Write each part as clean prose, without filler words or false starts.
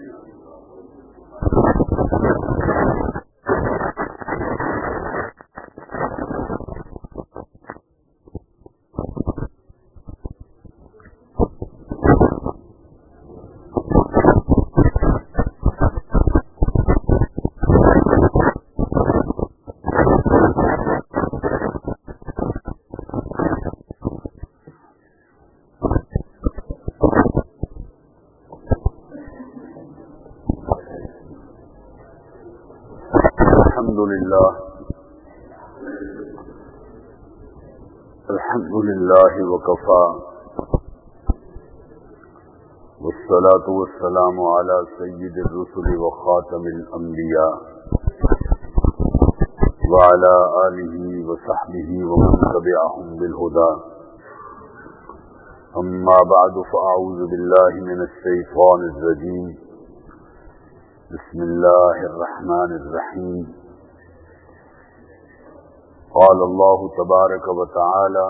الحمد لله وكفى والصلاة والسلام على سيد الرسل وخاتم الأنبياء وعلى آله وصحبه ومن تبعهم بالهدى أما بعد فأعوذ بالله من الشيطان الرجيم بسم الله الرحمن الرحيم قال الله تبارك وتعالى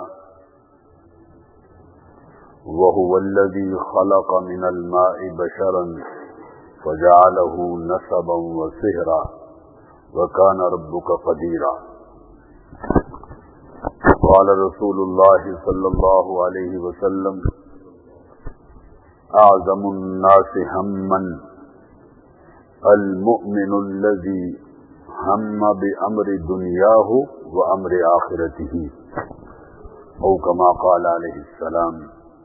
وهو الذي خلق من الماء بشرا فجعله نسبا وصهرا وكان ربك قديرا قال رسول الله صلى الله عليه وسلم أعظم الناس همًا المؤمن الذي هم بأمر دنياه وأمر آخرته او كما قال علیہ السلام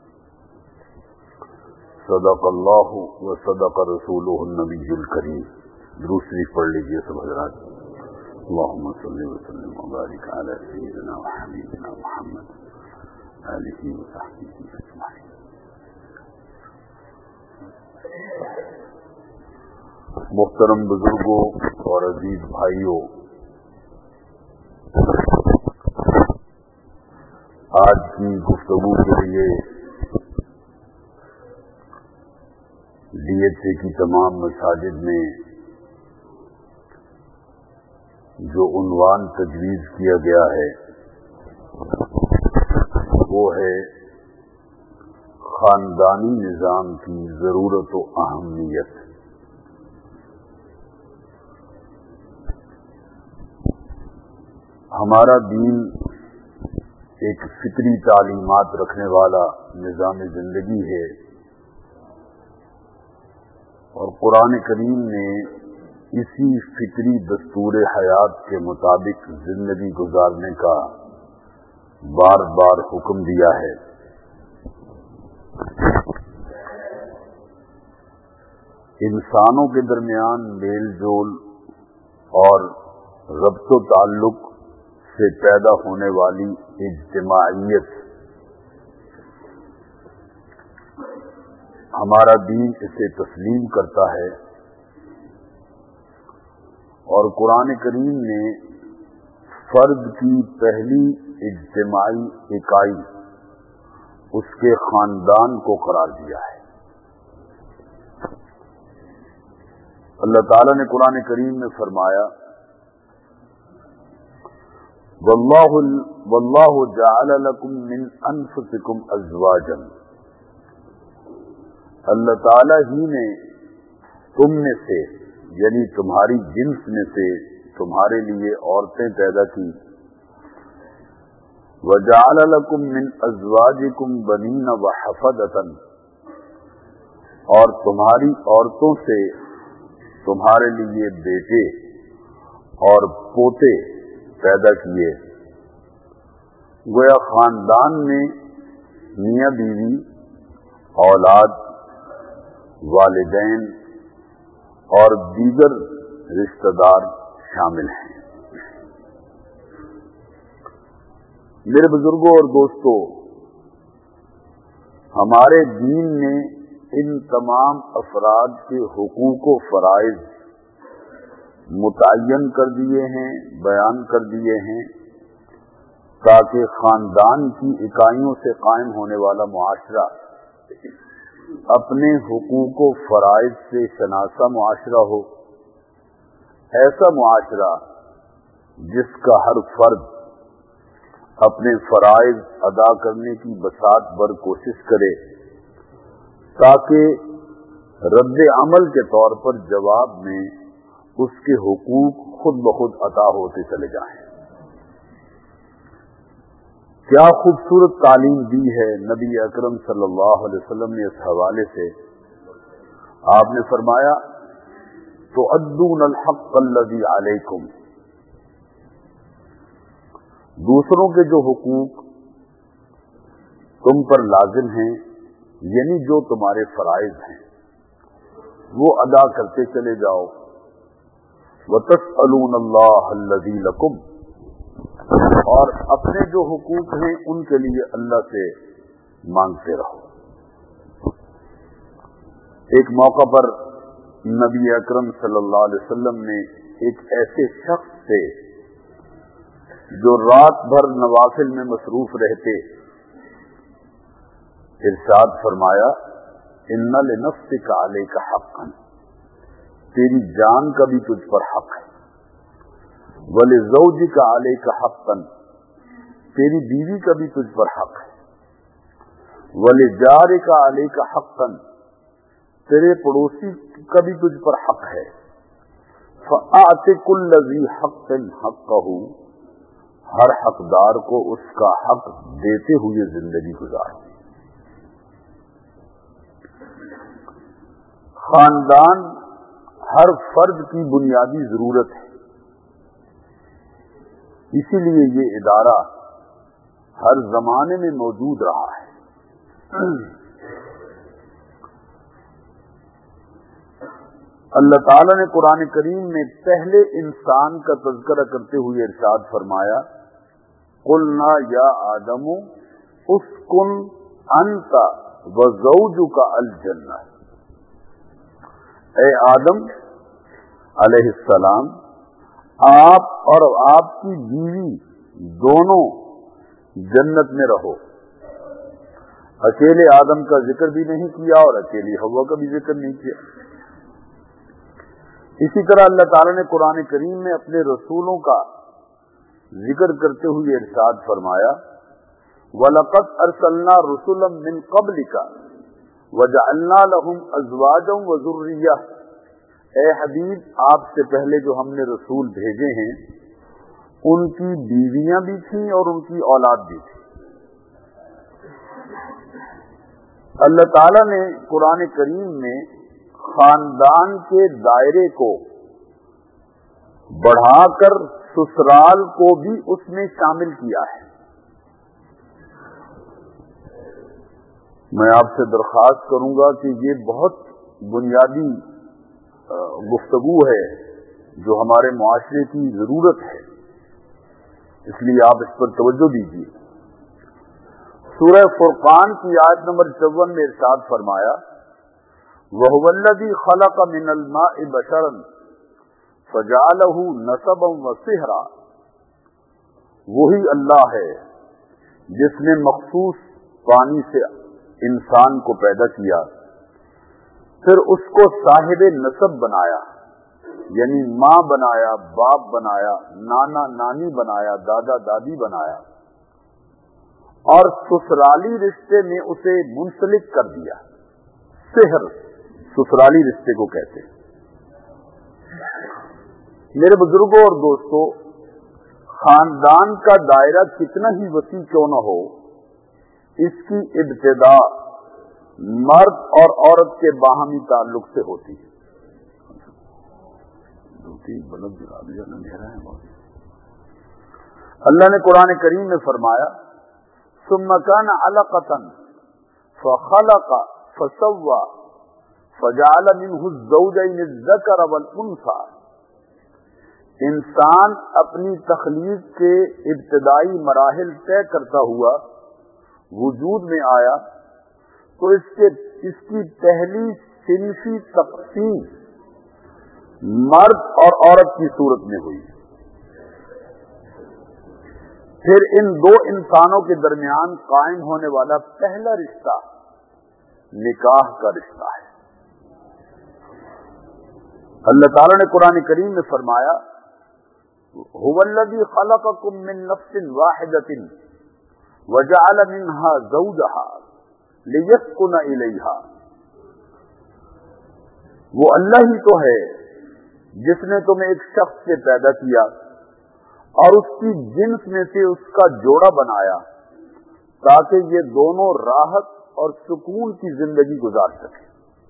صدق اللہ وصدق رسولہ النبی الکریم. درود شریف پڑھ لیجیے سب حضرات. اللهم صل وسلم وبارك على سيدنا وحبيبنا محمد آلہ وصحبہ اجمعین. محترم بزرگوں اور عزیز بھائیوں، آج کی گفتگو کے لیے ڈی ایچ اے کی تمام مساجد میں جو عنوان تجویز کیا گیا ہے وہ ہے خاندانی نظام کی ضرورت و اہمیت. ہمارا دین ایک فطری تعلیمات رکھنے والا نظام زندگی ہے اور قرآن کریم نے اسی فطری دستور حیات کے مطابق زندگی گزارنے کا بار بار حکم دیا ہے. انسانوں کے درمیان میل جول اور ربط و تعلق سے پیدا ہونے والی اجتماعیت ہمارا دین اسے تسلیم کرتا ہے اور قرآن کریم نے فرد کی پہلی اجتماعی اکائی اس کے خاندان کو قرار دیا ہے. اللہ تعالیٰ نے قرآن کریم میں فرمایا واللہ جعل لکم من انفسکم ازواجا، اللہ تعالیٰ ہی نے تم میں سے یعنی تمہاری جنس میں سے تمہارے لیے عورتیں پیدا کی. وجعل لکم من ازواجکم بنین وحفدۃ، اور تمہاری عورتوں سے تمہارے لیے بیٹے اور پوتے پیدا کیے. گویا خاندان میں میاں بیوی، اولاد، والدین اور دیگر رشتہ دار شامل ہیں. میرے بزرگوں اور دوستوں، ہمارے دین نے ان تمام افراد کے حقوق و فرائض متعین کر دیے ہیں، بیان کر دیے ہیں، تاکہ خاندان کی اکائیوں سے قائم ہونے والا معاشرہ اپنے حقوق و فرائض سے شناسا معاشرہ ہو. ایسا معاشرہ جس کا ہر فرد اپنے فرائض ادا کرنے کی بساط بھر کوشش کرے تاکہ رد عمل کے طور پر جواب میں اس کے حقوق خود بخود عطا ہوتے چلے جائیں۔ کیا خوبصورت تعلیم دی ہے نبی اکرم صلی اللہ علیہ وسلم نے اس حوالے سے۔ آپ نے فرمایا تؤدون الحق الذی علیکم، دوسروں کے جو حقوق تم پر لازم ہیں، یعنی جو تمہارے فرائض ہیں، وہ ادا کرتے چلے جاؤ۔ وتسألون اللہ الذی لکم، اور اپنے جو حقوق ہیں ان کے لیے اللہ سے مانگتے رہو۔ ایک موقع پر نبی اکرم صلی اللہ علیہ وسلم نے ایک ایسے شخص سے جو رات بھر نوافل میں مصروف رہتے، ارشاد فرمایا ان لنفسک علیک حقا، تیری جان کا بھی تجھ پر حق ہے، ولزوجک علیک حقا، تیری بیوی کا بھی تجھ پر حق ہے، ولجارک علیک حقا، تیرے پڑوسی کا بھی تجھ پر حق ہے، فأعط کل ذی حق حقہ، ہر حقدار کو اس کا حق دیتے ہوئے زندگی گزار۔ خاندان ہر فرد کی بنیادی ضرورت ہے، اسی لیے یہ ادارہ ہر زمانے میں موجود رہا ہے۔ اللہ تعالیٰ نے قرآن کریم میں پہلے انسان کا تذکرہ کرتے ہوئے ارشاد فرمایا قلنا یا آدم اسکن انت وزوجک الجنہ، اے آدم علیہ السلام، آپ اور آپ کی بیوی دونوں جنت میں رہو۔ اکیلے آدم کا ذکر بھی نہیں کیا اور اکیلی حوا کا بھی ذکر نہیں کیا۔ اسی طرح اللہ تعالیٰ نے قرآن کریم میں اپنے رسولوں کا ذکر کرتے ہوئے ارشاد فرمایا وَلَقَدْ أَرْسَلْنَا رُسُلًا مِّن قَبْلِكَ وَجَعَلْنَا لَهُمْ أَزْوَاجًا وَذُرِّيَّةً، اے حبیب آپ سے پہلے جو ہم نے رسول بھیجے ہیں ان کی بیویاں بھی تھیں اور ان کی اولاد بھی تھی۔ اللہ تعالیٰ نے قرآن کریم میں خاندان کے دائرے کو بڑھا کر سسرال کو بھی اس میں شامل کیا ہے۔ میں آپ سے درخواست کروں گا کہ یہ بہت بنیادی گفتگو ہے جو ہمارے معاشرے کی ضرورت ہے، اس لیے آپ اس پر توجہ دیجیے۔ سورہ فرقان کی آیت نمبر 54 میں ارشاد فرمایا وَهُوَ الَّذِي خَلَقَ مِنَ الْمَاءِ بَشَرًا فَجَعَلَهُ نَسَبًا وَصِهْرًا، وہی اللہ ہے جس نے مخصوص پانی سے انسان کو پیدا کیا، پھر اس کو صاحب نسب بنایا، یعنی ماں بنایا، باپ بنایا، نانا نانی بنایا، دادا دادی بنایا، اور سسرالی رشتے میں اسے منسلک کر دیا۔ سحر سسرالی رشتے کو کہتے ہیں۔ میرے بزرگوں اور دوستوں، خاندان کا دائرہ کتنا ہی وسیع کیوں نہ ہو، اس کی ابتدا مرد اور عورت کے باہمی تعلق سے ہوتی ہے۔ اللہ نے قرآن کریم میں فرمایا ثم كان علقة فخلق فسوى فجعل منه الزوجين الذكر والانثى، انسان اپنی تخلیق کے ابتدائی مراحل طے کرتا ہوا وجود میں آیا تو اس کی پہلی صنفی تقسیم مرد اور عورت کی صورت میں ہوئی، پھر ان دو انسانوں کے درمیان قائم ہونے والا پہلا رشتہ نکاح کا رشتہ ہے۔ اللہ تعالیٰ نے قرآن کریم میں فرمایا هُوَ الَّذِي خَلَقَكُم مِّن نَّفْسٍ وَاحِدَةٍ وَجَعَلَ مِنْهَا زَوْجَهَا لِيَسْكُنَ إِلَيْهَا، وہ اللہ ہی تو ہے جس نے تمہیں ایک شخص سے پیدا کیا اور اس کی جنس میں سے اس کا جوڑا بنایا تاکہ یہ دونوں راحت اور سکون کی زندگی گزار سکیں۔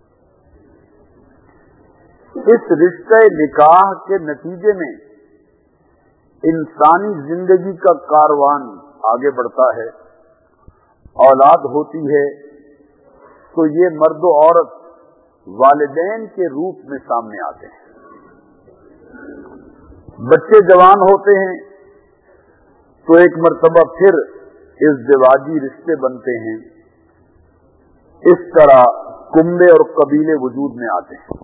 اس رشتہ نکاح کے نتیجے میں انسانی زندگی کا کاروان آگے بڑھتا ہے، اولاد ہوتی ہے تو یہ مرد و عورت والدین کے روپ میں سامنے آتے ہیں، بچے جوان ہوتے ہیں تو ایک مرتبہ پھر ازدواجی رشتے بنتے ہیں، اس طرح کنبے اور قبیلے وجود میں آتے ہیں۔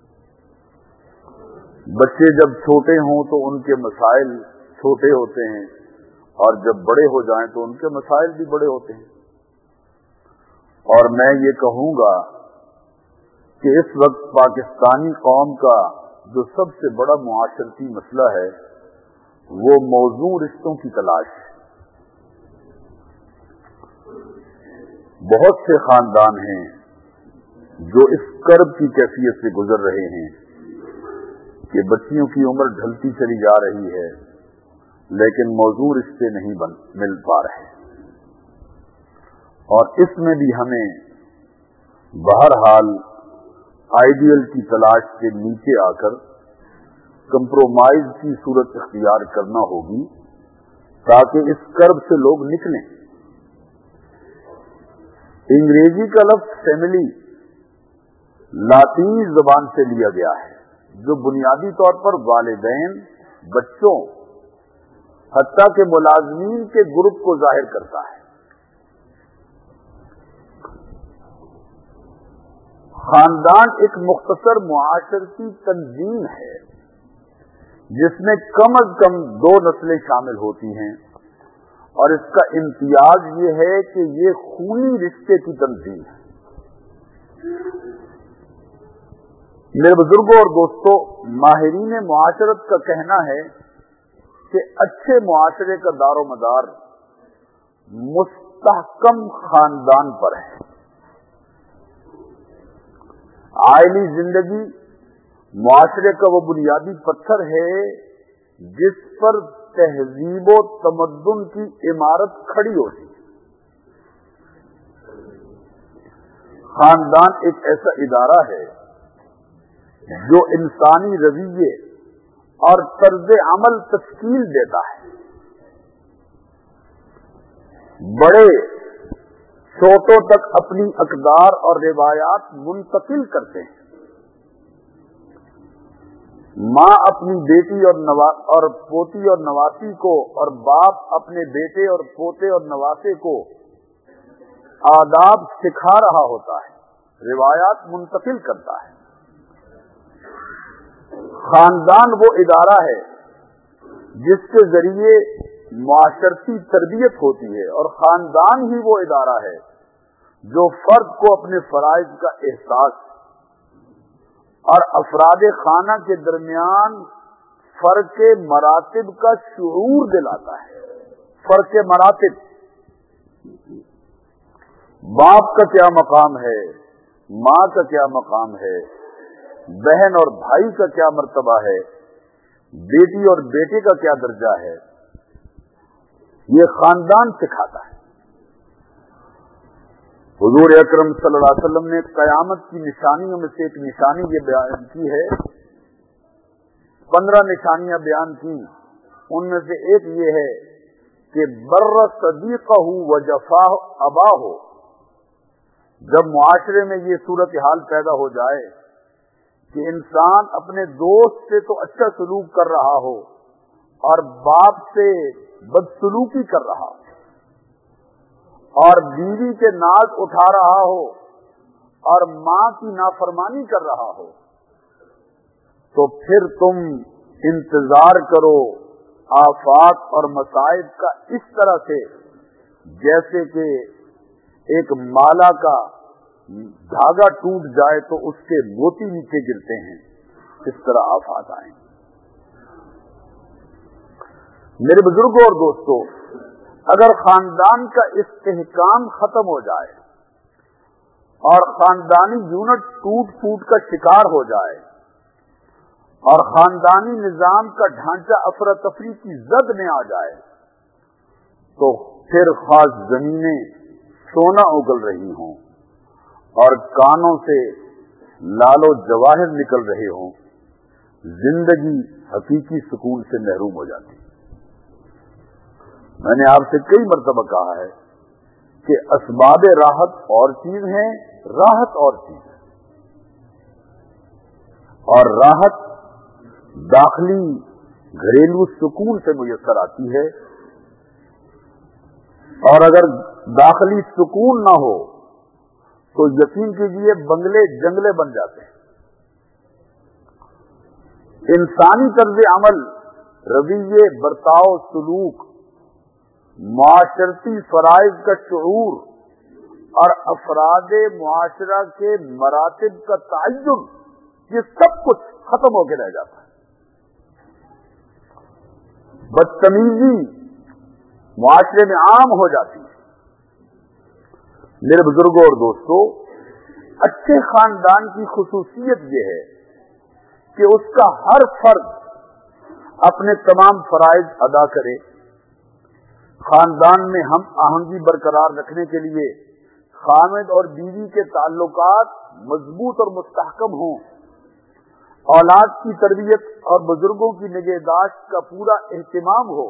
بچے جب چھوٹے ہوں تو ان کے مسائل چھوٹے ہوتے ہیں اور جب بڑے ہو جائیں تو ان کے مسائل بھی بڑے ہوتے ہیں۔ اور میں یہ کہوں گا کہ اس وقت پاکستانی قوم کا جو سب سے بڑا معاشرتی مسئلہ ہے وہ موزوں رشتوں کی تلاش ہے۔ بہت سے خاندان ہیں جو اس کرب کی کیفیت سے گزر رہے ہیں کہ بچیوں کی عمر ڈھلتی چلی جا رہی ہے لیکن موزوں رشتے نہیں مل پا رہے، اور اس میں بھی ہمیں بہرحال آئیڈیل کی تلاش کے نیچے آ کر کمپرومائز کی صورت اختیار کرنا ہوگی تاکہ اس کرب سے لوگ نکلیں۔ انگریزی کا لفظ فیملی لاطینی زبان سے لیا گیا ہے جو بنیادی طور پر والدین، بچوں، حتیٰ کہ ملازمین کے گروپ کو ظاہر کرتا ہے۔ خاندان ایک مختصر معاشرتی تنظیم ہے جس میں کم از کم 2 نسلیں شامل ہوتی ہیں، اور اس کا امتیاز یہ ہے کہ یہ خونی رشتے کی تنظیم ہے۔ میرے بزرگوں اور دوستوں، ماہرین معاشرت کا کہنا ہے کہ اچھے معاشرے کا دار و مدار مستحکم خاندان پر ہے۔ عائلی زندگی معاشرے کا وہ بنیادی پتھر ہے جس پر تہذیب و تمدن کی عمارت کھڑی ہوتی ہے۔ خاندان ایک ایسا ادارہ ہے جو انسانی رویے اور طرز عمل تشکیل دیتا ہے۔ بڑے چھوٹوں تک اپنی اقدار اور روایات منتقل کرتے ہیں۔ ماں اپنی بیٹی اور پوتی اور نواسی کو، اور باپ اپنے بیٹے اور پوتے اور نواسے کو آداب سکھا رہا ہوتا ہے، روایات منتقل کرتا ہے۔ خاندان وہ ادارہ ہے جس کے ذریعے معاشرتی تربیت ہوتی ہے، اور خاندان ہی وہ ادارہ ہے جو فرد کو اپنے فرائض کا احساس اور افراد خانہ کے درمیان فرق مراتب کا شعور دلاتا ہے۔ فرق مراتب، باپ کا کیا مقام ہے، ماں کا کیا مقام ہے، بہن اور بھائی کا کیا مرتبہ ہے، بیٹی اور بیٹے کا کیا درجہ ہے، یہ خاندان سکھاتا ہے۔ حضور اکرم صلی اللہ علیہ وسلم نے قیامت کی نشانیوں میں سے ایک نشانی یہ بیان کی ہے، 15 نشانیاں بیان کی، ان میں سے ایک یہ ہے کہ بر صدیقہ و جفا اباہ، جب معاشرے میں یہ صورتحال پیدا ہو جائے کہ انسان اپنے دوست سے تو اچھا سلوک کر رہا ہو اور باپ سے بدسلوکی کر رہا ہو، اور بیوی کے ناز اٹھا رہا ہو اور ماں کی نافرمانی کر رہا ہو، تو پھر تم انتظار کرو آفات اور مصائب کا اس طرح سے جیسے کہ ایک مالا کا دھاگا ٹوٹ جائے تو اس کے موتی نیچے گرتے ہیں، اس طرح آفات آئیں۔ میرے بزرگوں اور دوستوں، اگر خاندان کا استحکام ختم ہو جائے اور خاندانی یونٹ ٹوٹ پھوٹ کا شکار ہو جائے اور خاندانی نظام کا ڈھانچہ افراتفری کی زد میں آ جائے تو پھر خاص زمینیں سونا اگل رہی ہوں اور کانوں سے لال و جواہر نکل رہے ہوں، زندگی حقیقی سکون سے محروم ہو جاتی۔ میں نے آپ سے کئی مرتبہ کہا ہے کہ اسباب راحت اور چیز ہیں، راحت اور چیز ہے، اور راحت داخلی گھریلو سکون سے میسر آتی ہے، اور اگر داخلی سکون نہ ہو تو یقین کیجیے بنگلے جنگلے بن جاتے ہیں۔ انسانی طرز عمل، رویے، برتاؤ، سلوک، معاشرتی فرائض کا شعور اور افراد معاشرہ کے مراتب کا تعین، یہ سب کچھ ختم ہو کے رہ جاتا ہے۔ بدتمیزی معاشرے میں عام ہو جاتی ہے۔ میرے بزرگوں اور دوستوں، اچھے خاندان کی خصوصیت یہ ہے کہ اس کا ہر فرد اپنے تمام فرائض ادا کرے، خاندان میں ہم آہنگی برقرار رکھنے کے لیے خامد اور بیوی کے تعلقات مضبوط اور مستحکم ہوں، اولاد کی تربیت اور بزرگوں کی نگہداشت کا پورا اہتمام ہو،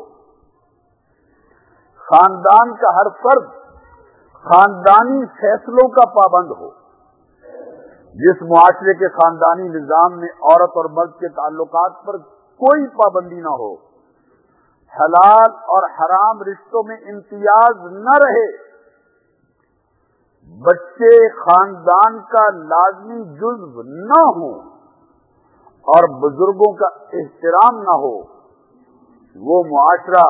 خاندان کا ہر فرد خاندانی فیصلوں کا پابند ہو۔ جس معاشرے کے خاندانی نظام میں عورت اور مرد کے تعلقات پر کوئی پابندی نہ ہو، حلال اور حرام رشتوں میں امتیاز نہ رہے، بچے خاندان کا لازمی جزو نہ ہوں اور بزرگوں کا احترام نہ ہو، وہ معاشرہ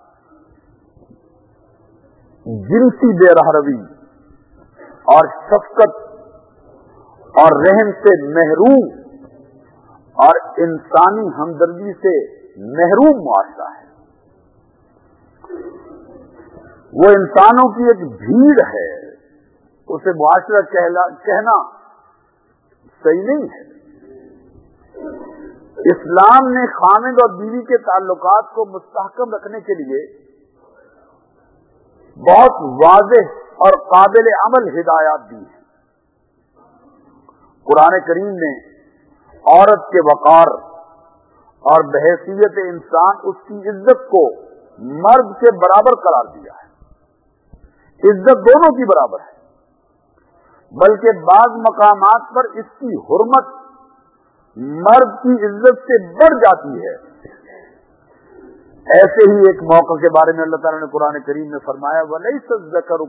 جنسی بے رحمی اور شفقت اور رحم سے محروم اور انسانی ہمدردی سے محروم معاشرہ ہے۔ وہ انسانوں کی ایک بھیڑ ہے، اسے معاشرہ کہنا صحیح نہیں ہے۔ اسلام نے خامد اور بیوی کے تعلقات کو مستحکم رکھنے کے لیے بہت واضح اور قابل عمل ہدایات دی ہیں۔ قرآن کریم نے عورت کے وقار اور بحیثیت انسان اس کی عزت کو مرد کے برابر قرار دیا ہے۔ عزت دونوں کی برابر ہے، بلکہ بعض مقامات پر اس کی حرمت مرد کی عزت سے بڑھ جاتی ہے۔ ایسے ہی ایک موقع کے بارے میں اللہ تعالیٰ نے قرآن کریم میں فرمایا وَلَيْسَ الذَّكَرُ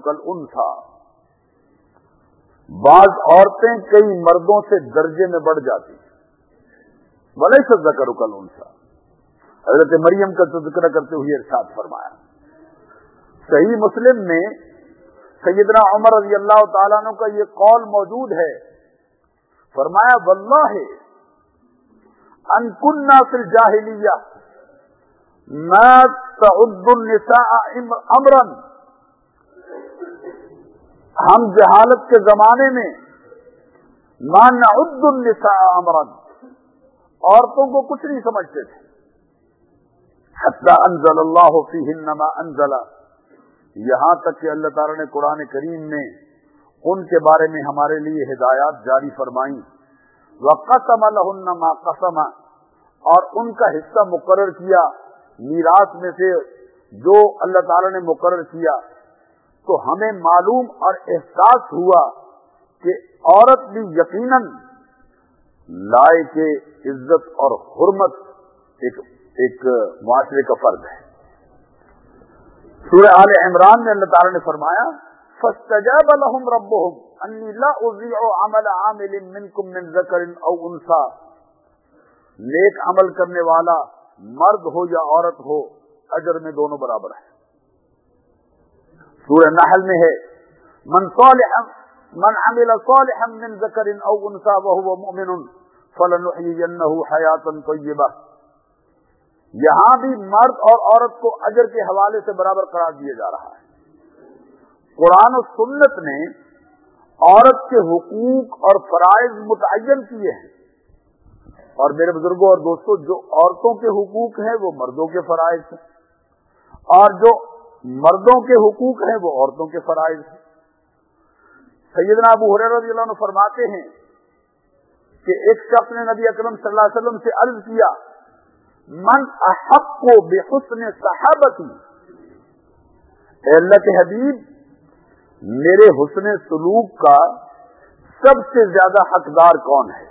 كَالْأُنثىٰ، بعض عورتیں کئی مردوں سے درجے میں بڑھ جاتی ہیں۔ وَلَيْسَ الذَّكَرُ كَالْأُنثىٰ، حضرت مریم کا ذکر کرتے ہوئے ارشاد فرمایا۔ صحیح مسلم میں سیدنا عمر رضی اللہ تعالیٰ عنہ کا یہ قول موجود ہے، فرمایا واللہ ان كنا في الجاہلیہ ما تعد النساء امرا، ہم جہالت کے زمانے میں ما نعد النساء امرا، عورتوں کو کچھ نہیں سمجھتے تھے، حتی انزل اللہ فیہن ما انزل، یہاں تک کہ اللہ تعالی نے قرآن کریم میں ان کے بارے میں ہمارے لیے ہدایات جاری فرمائیں، وقسم لہن ما قسم، اور ان کا حصہ مقرر کیا میراث میں سے جو اللہ تعالی نے مقرر کیا، تو ہمیں معلوم اور احساس ہوا کہ عورت بھی یقیناً لائق عزت اور حرمت ایک معاشرے کا فرد ہے۔ سورہ آل عمران میں اللہ تعالی نے فرمایا فاستجاب لهم ربهم انی لا اضیع عمل عامل منکم من ذکر او انثی، نیک عمل کرنے والا مرد ہو یا عورت ہو اجر میں دونوں برابر ہے۔ سورہ نحل میں ہے من عمل صالحا من ذکر او انثی وهو مؤمن فلنحیینہ حیاتا طیبہ، یہاں بھی مرد اور عورت کو اجر کے حوالے سے برابر قرار دیا جا رہا ہے۔ قرآن و سنت نے عورت کے حقوق اور فرائض متعین کیے ہیں. اور میرے بزرگوں اور دوستوں، جو عورتوں کے حقوق ہیں وہ مردوں کے فرائض ہیں، اور جو مردوں کے حقوق ہیں وہ عورتوں کے فرائض ہیں. سیدنا ابو ہریرہ رضی اللہ عنہ فرماتے ہیں کہ ایک شخص نے نبی اکرم صلی اللہ علیہ وسلم سے عرض کیا، من احق بحسن صحابتی، اے اللہ کے حبیب، میرے حسن سلوک کا سب سے زیادہ حقدار کون ہے؟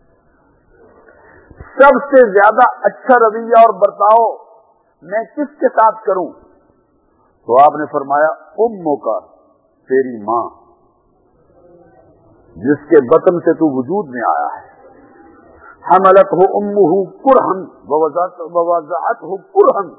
سب سے زیادہ اچھا رویہ اور برتاؤ میں کس کے ساتھ کروں؟ تو آپ نے فرمایا، اموں کا، تیری ماں جس کے بطن سے تو وجود میں آیا ہے. حملتہ امہ کرہن ووضعتہ کرہن.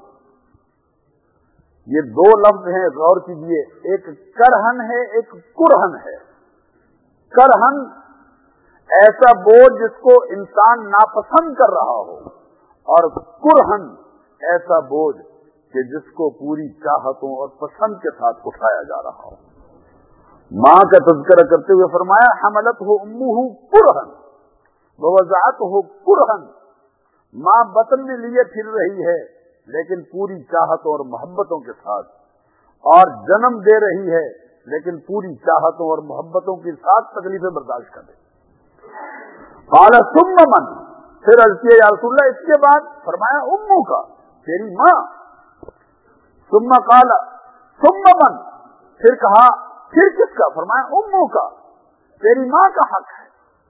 یہ دو لفظ ہیں، غور کیجیے، ایک کرہن ہے، ایک کرہن ہے. کرہن ایسا بوجھ جس کو انسان ناپسند کر رہا ہو، اور کرہن ایسا بوجھ کہ جس کو پوری چاہتوں اور پسند کے ساتھ اٹھایا جا رہا ہو. ماں کا تذکرہ کرتے ہوئے فرمایا، حملتہ امہ کرہن ووضعتہ کرہن. ماں بطن میں لیے پھر رہی ہے لیکن پوری چاہتوں اور محبتوں کے ساتھ، اور جنم دے رہی ہے لیکن پوری چاہتوں اور محبتوں کے ساتھ تکلیفیں برداشت کر رہی. قال ثم من، پھر عرض کیا، یا رسول اللہ اس کے بعد؟ فرمایا، اموں کا، تیری ماں. ثم قال ثم من، پھر کہا پھر کس کا؟ فرمایا، اموں کا، تیری ماں کا حق ہے.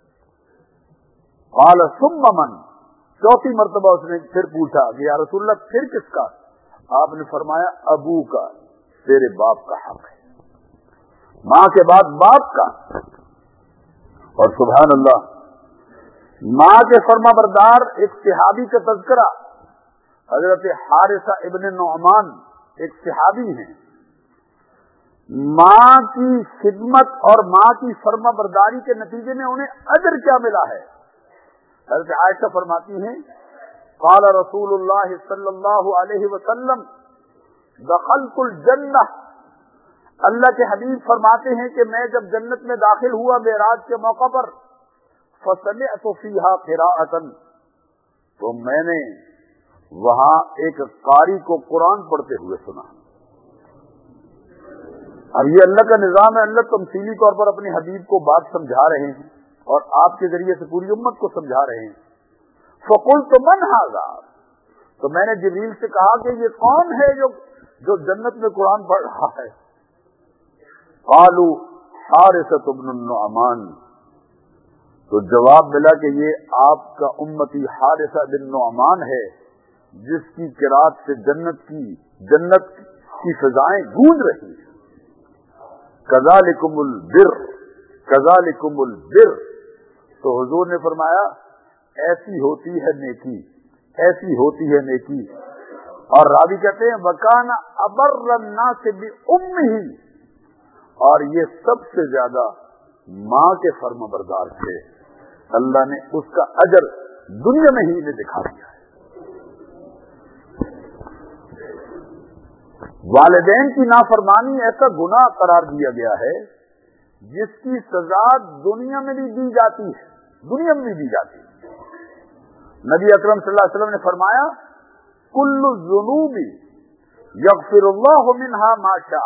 قال ثم من، چوتھی مرتبہ اس نے پھر پوچھا کہ یا رسول اللہ پھر کس کا؟ آپ نے فرمایا، ابو کا، تیرے باپ کا حق ہے. ماں کے بعد باپ کا. اور سبحان اللہ، ماں کے فرما بردار ایک صحابی کا تذکرہ، حضرت حارثہ ابن نعمان ایک صحابی ہیں. ماں کی خدمت اور ماں کی فرما برداری کے نتیجے میں انہیں اجر کیا ملا ہے؟ حضرت عائشہ فرماتی ہیں، قال رسول اللہ صلی اللہ علیہ وسلم دخلت الجنہ، اللہ کے حبیب فرماتے ہیں کہ میں جب جنت میں داخل ہوا معراج کے موقع پر، فسمعت فیہا قراءۃ، تو میں نے وہاں ایک قاری کو قرآن پڑھتے ہوئے سنا. اب یہ اللہ کا نظام ہے، اللہ تمثیلی طور پر اپنے حبیب کو بات سمجھا رہے ہیں اور آپ کے ذریعے سے پوری امت کو سمجھا رہے ہیں. فقلت من ھذا، تو میں نے جبریل سے کہا کہ یہ کون ہے جو جنت میں قرآن پڑھ رہا ہے؟ قالوا حارثۃ بن النعمان، تو جواب ملا کہ یہ آپ کا امتی حارثہ بن نعمان ہے، جس کی قرات سے جنت کی فضائیں گونج رہی ہیں. کذالکم البر، کذالکم البر. تو حضور نے فرمایا، ایسی ہوتی ہے نیکی، ایسی ہوتی ہے نیکی. اور راوی کہتے ہیں، وکان ابر الناس بامہ، اور یہ سب سے زیادہ ماں کے فرما بردار تھے. اللہ نے اس کا اجر دنیا میں ہی انہیں دکھا دیا ہے. والدین کی نافرمانی ایسا گناہ قرار دیا گیا ہے جس کی سزا دنیا میں بھی دی جاتی ہے، دنیا میں بھی دی جاتی ہے. نبی اکرم صلی اللہ علیہ وسلم نے فرمایا، کل الذنوب یغفر اللہ منہا ما شاء،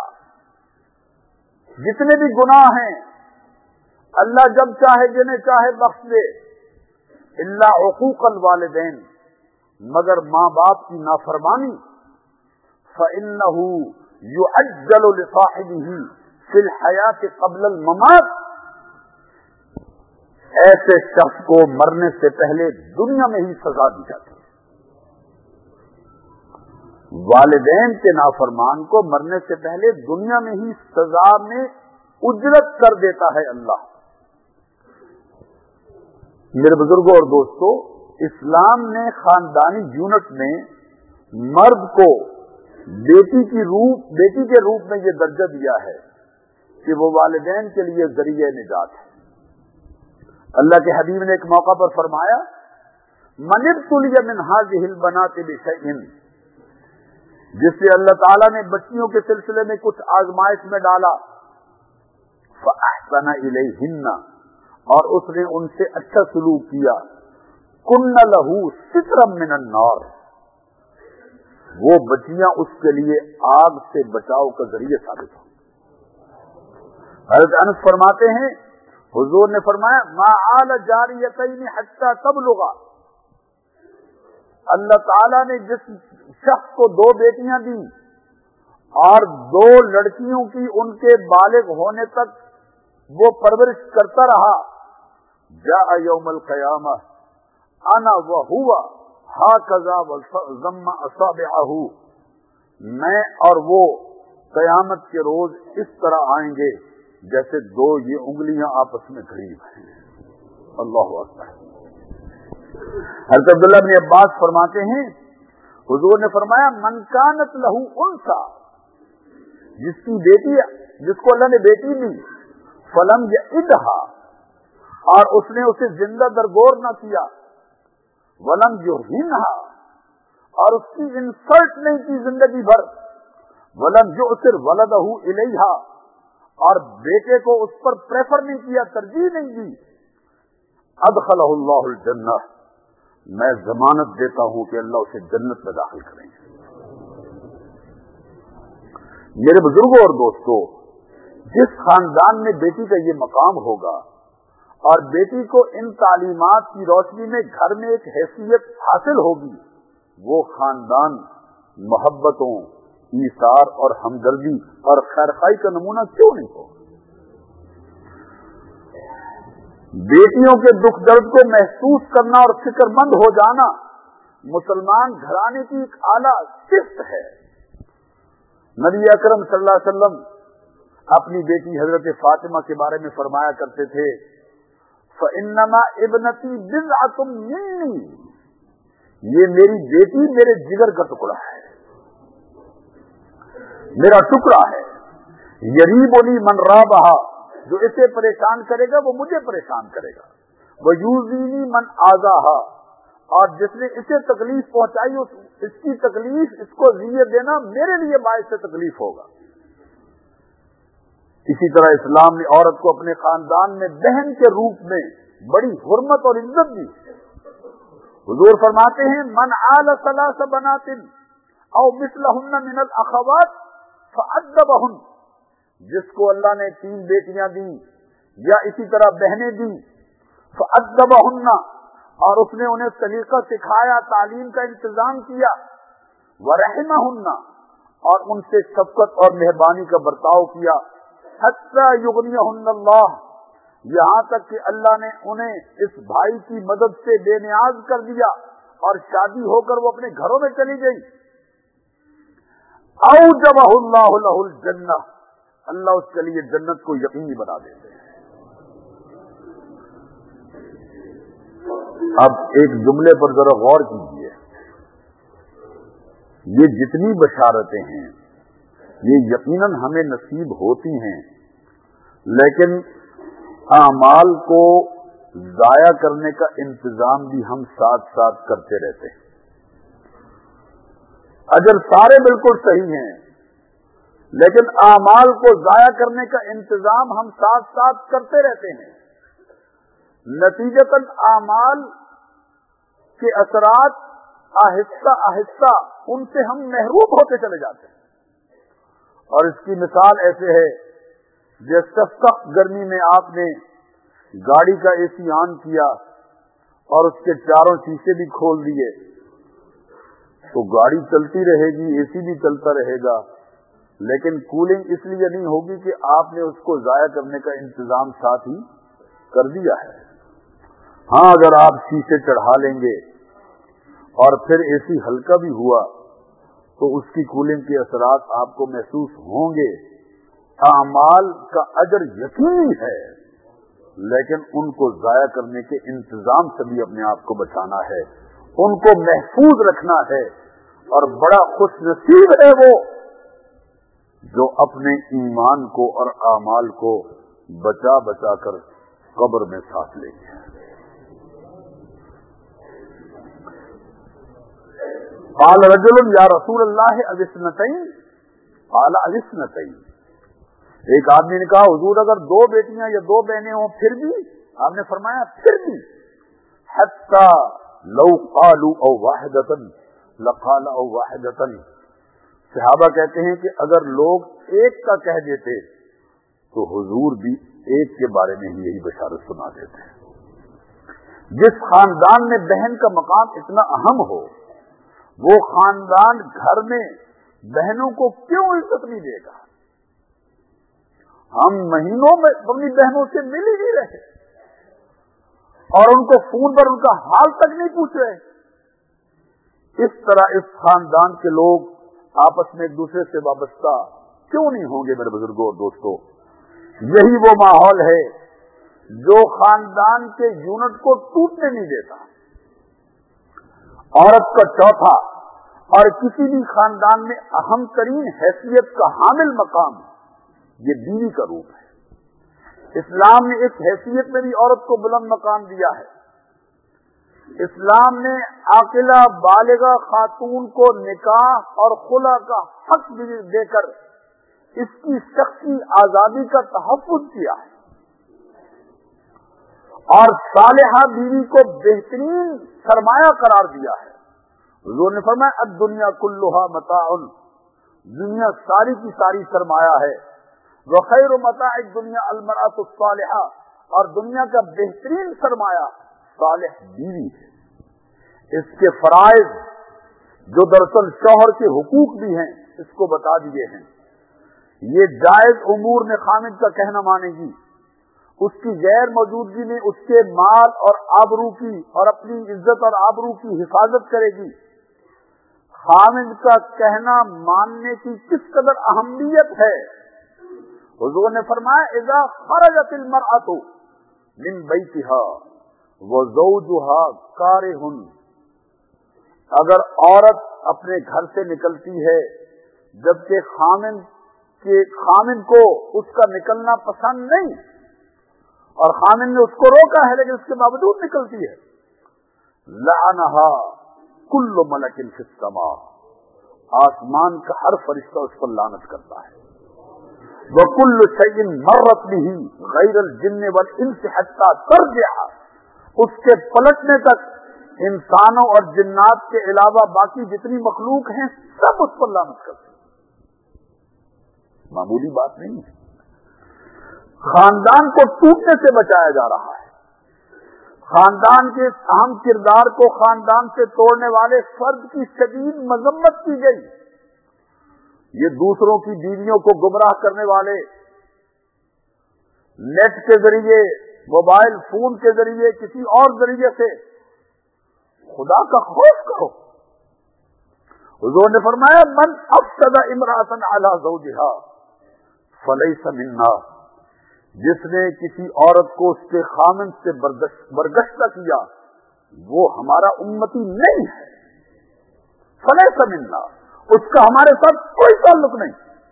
جتنے بھی گناہ ہیں اللہ جب چاہے جنہیں چاہے بخش دے، الا عقوق الوالدین، مگر ماں باپ کی نافرمانی. فَإِنَّهُ يُعَجَّلُ لِصَاحِبِهِ فِي الْحَيَاةِ قَبْلَ الْمَمَاتِ، ایسے شخص کو مرنے سے پہلے دنیا میں ہی سزا دی جاتی ہے. والدین کے نافرمان کو مرنے سے پہلے دنیا میں ہی سزا میں اجرت کر دیتا ہے اللہ. میرے بزرگوں اور دوستوں، اسلام نے خاندانی یونٹ میں مرد کو بیٹی کے روپ میں یہ درجہ دیا ہے کہ وہ والدین کے لیے ذریعہ نجات ہے. اللہ کے حبیب نے ایک موقع پر فرمایا، من ابتلی من هذه البنات بشیء، جس سے اللہ تعالیٰ نے بچیوں کے سلسلے میں کچھ آزمائش میں ڈالا، فأحسن इलैहिन्ना, और उसने उनसे अच्छा सलूक किया, कुन्न लहू सित्रम मिनन नार, वो बच्चियां उसके लिए आग से बचाव का जरिए साबित हो। हज़रत अनस फरमाते हैं, हुजूर ने फरमाया, मा आल जारियतैन हत्ता तबलुगा, अल्लाह ताला ने जिस शख्स को 2 बेटियां दी और 2 लड़कियों की उनके बालिग होने तक वो परवरिश करता रहा, जा यौमल क़यामह अना व हुवा हाकज़ा ज़म्मा असाबिअहु, मैं और वो कयामत के रोज इस तरह आएंगे जैसे 2 ये उंगलियां आपस में करीब हैं। अल्लाहु अकबर। हज़रत अब्दुल्लाह इब्न अब्बास फरमाते हैं, हुजूर ने फरमाया, मन कानत लहू उनसा, जिसकी बेटी, जिसको अल्लाह ने बेटी दी, फलम यइदहा, और उसने उसे जिंदा दरगोर न किया, वलम युहिनहा, और उसकी इंसल्ट नहीं की जिंदगी भर, वलम युसिर वलदहू इलैहा, और बेटे को उस पर प्रेफर नहीं किया, तरजीह नहीं दी, अदखलहुल्लाहुल जन्नह, मैं जमानत देता हूं कि अल्लाह उसे जन्नत में दाखिल करेंगे। मेरे बुजुर्गों और दोस्तों, जिस खानदान में बेटी का ये मकाम होगा और बेटी को इन तालीमात की रोशनी में घर में एक हैसियत हासिल होगी, वो खानदान मोहब्बतों, ईसार और हमदर्दी और खैरखाई का नमूना क्यों नहीं हो। बेटियों के दुख दर्द को महसूस करना और फिक्रमंद हो जाना मुसलमान घराने की एक आला सिफ्त है। नबी अकरम सल्लल्लाहु अलैहि वसल्लम अपनी बेटी हजरत फातिमा के बारे में फरमाया करते थे, फ़इन्नमा इब्नती बिज़अतुम मिन्नी, ये मेरी बेटी मेरे जिगर का टुकड़ा है, मेरा टुकड़ा है। यरीबुनी मन राबहा, जो इसे परेशान करेगा वो मुझे परेशान करेगा। वयूज़ीनी मन आज़ाहा, और जिसने इसे तकलीफ पहुंचाई इसकी तकलीफ, इसको जिये देना मेरे लिए बायस से तकलीफ होगा। इसी तरह इस्लाम ने औरत को अपने खानदान में बहन के रूप में बड़ी हुर्मत और इज्जत दी। हुजूर फरमाते हैं, मन आल सलास बनातिन औ मिसलहुन्ना मिनल अखवात फअद्दबहुन, जिसको अल्लाह ने 3 बेटियां दी या इसी तरह बहनें दी, फअद्दबहुन्ना, और उसने उन्हें तरीका सिखाया, तालीम का इंतजाम किया, वरहिमहुन्ना, और उनसे शफकत और मेहरबानी का बर्ताव किया, हत्ता युगनियहुन्नल्लाह, यहाँ तक कि अल्लाह ने उन्हें इस भाई की मदद से बेनियाज कर दिया और शादी होकर वो अपने घरों में चली गई। औजबहुल्लाहु लहुल जन्नह, अल्लाह उसके लिए जन्नत को यकीनी बना देते हैं। अब एक जुमले पर जरा गौर कीजिए, ये जितनी बशारतें हैं ये यकीनन हमें नसीब होती हैं, लेकिन आमाल को जाया करने का इंतजाम भी हम साथ साथ करते रहते हैं। अगर सारे बिल्कुल सही हैं, लेकिन आमाल को जाया करने का इंतजाम हम साथ साथ करते रहते हैं। नतीजतन आमाल के असरात आहिस्ता आहिस्ता उनसे हम महरूम होते चले जाते हैं। और इसकी मिसाल ऐसे है, जैसे सख्त गर्मी में आपने गाड़ी का एसी ऑन किया और उसके चारों शीशे भी खोल दिए, तो गाड़ी चलती रहेगी, एसी भी चलता रहेगा, लेकिन कूलिंग इसलिए नहीं होगी कि आपने उसको जाया करने का इंतजाम साथ ही कर दिया है। हाँ, अगर आप शीशे चढ़ा लेंगे और फिर एसी हल्का भी हुआ तो उसकी कूलिंग के असरात आपको महसूस होंगे। आमाल का अजर यकीनी है, लेकिन उनको जाया करने के इंतजाम से भी अपने आप को बचाना है, उनको महफूज रखना है। और बड़ा खुशनसीब है वो जो अपने ईमान को और आमाल को बचा बचा कर कब्र में साथ लेंगे। क़ाल रजुल या रसूल अल्लाह अविस्नतैन, क़ाल अविस्नतैन, ایک آدمی نے کہا حضور اگر 2 بیٹیاں یا 2 بہنیں ہوں پھر بھی؟ آپ نے فرمایا پھر بھی حتی لو قالوا او واحدۃ لقال او واحدۃ. صحابہ کہتے ہیں کہ اگر لوگ ایک کا کہہ دیتے تو حضور بھی ایک کے بارے میں ہی یہی بشارت سنا دیتے ہیں. جس خاندان میں بہن کا مقام اتنا اہم ہو وہ خاندان گھر میں بہنوں کو کیوں عزت نہیں دے گا؟ ہم مہینوں میں اپنی بہنوں سے مل ہی نہیں رہے اور ان کو فون پر ان کا حال تک نہیں پوچھ رہے. اس طرح اس خاندان کے لوگ آپس میں ایک دوسرے سے وابستہ کیوں نہیں ہوں گے میرے بزرگوں اور دوستوں؟ یہی وہ ماحول ہے جو خاندان کے یونٹ کو ٹوٹنے نہیں دیتا. عورت کا چوتھا اور کسی بھی خاندان میں اہم ترین حیثیت کا حامل مقام یہ بیوی کا روپ ہے. اسلام نے اس حیثیت میں بھی عورت کو بلند مقام دیا ہے. اسلام نے عاقلہ بالغہ خاتون کو نکاح اور خلا کا حق بھی دے کر اس کی شخصی آزادی کا تحفظ کیا ہے اور صالحہ بیوی کو بہترین سرمایہ قرار دیا ہے. حضور نے فرمایا الدنیا کلھا متاع، دنیا ساری کی ساری سرمایہ ہے. وخیر متاع الدنیا المرأۃ الصالحہ، اور دنیا کا بہترین سرمایہ صالح بیوی ہے. اس کے فرائض جو دراصل شوہر کے حقوق بھی ہیں اس کو بتا دیے ہیں. یہ جائز امور میں خامد کا کہنا مانے گی، اس کی غیر موجودگی میں اس کے مال اور آبرو کی اور اپنی عزت اور آبرو کی حفاظت کرے گی. خامد کا کہنا ماننے کی کس قدر اہمیت ہے. حضور نے فرمایا اذا خرجت المرأة من بیتها وزوجها کارہ، اگر عورت اپنے گھر سے نکلتی ہے جبکہ خامد کو اس کا نکلنا پسند نہیں اور خامد نے اس کو روکا ہے لیکن اس کے باوجود نکلتی ہے، لعنها کل ملک فی السماء، آسمان کا ہر فرشتہ اس پر لعنت کرتا ہے. وَكُلُّ شَيْءٍ مَرَّتْ بِهِ غَيْرَ الْجِنِّ وَالْإِنسِ حَتَّى تَرْجِعَ، اس کے پلٹنے تک انسانوں اور جنات کے علاوہ باقی جتنی مخلوق ہیں سب اس پر لعنت کرتے ہیں. معمولی بات نہیں ہے. خاندان کو ٹوٹنے سے بچایا جا رہا ہے. خاندان کے اہم کردار کو خاندان سے توڑنے والے فرد کی شدید مذمت کی گئی. یہ دوسروں کی بیویوں کو گمراہ کرنے والے نیٹ کے ذریعے، موبائل فون کے ذریعے، کسی اور ذریعے سے خدا کا خوف کرو. حضور نے فرمایا من افسد امرأة علی زوجہا فلیس منا، جس نے کسی عورت کو اس کے خامند سے برگشتہ کیا وہ ہمارا امتی نہیں ہے. فلیس منا، اس کا ہمارے ساتھ کوئی تعلق نہیں.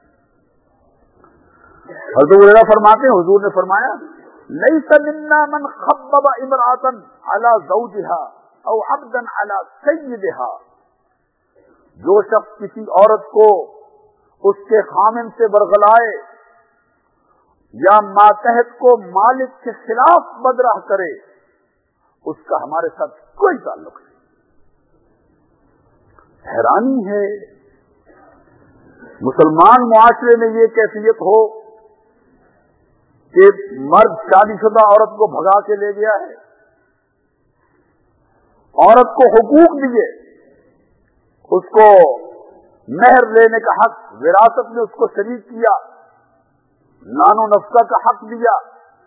حضور فرماتے ہیں، حضور نے فرمایا لیس منا من خبب امرأة علی زوجہا او عبدا علی سیدہا، جو شخص کسی عورت کو اس کے خامند سے برگلائے یا ماتحت کو مالک کے خلاف بدراہ کرے اس کا ہمارے ساتھ کوئی تعلق نہیں. حیرانی ہے مسلمان معاشرے میں یہ کیفیت ہو کہ مرد شادی شدہ عورت کو بھگا کے لے گیا ہے، عورت کو حقوق دیے، اس کو مہر لینے کا حق وراثت میں اس کو شریک کیا، نان و نفقہ کا حق دیا.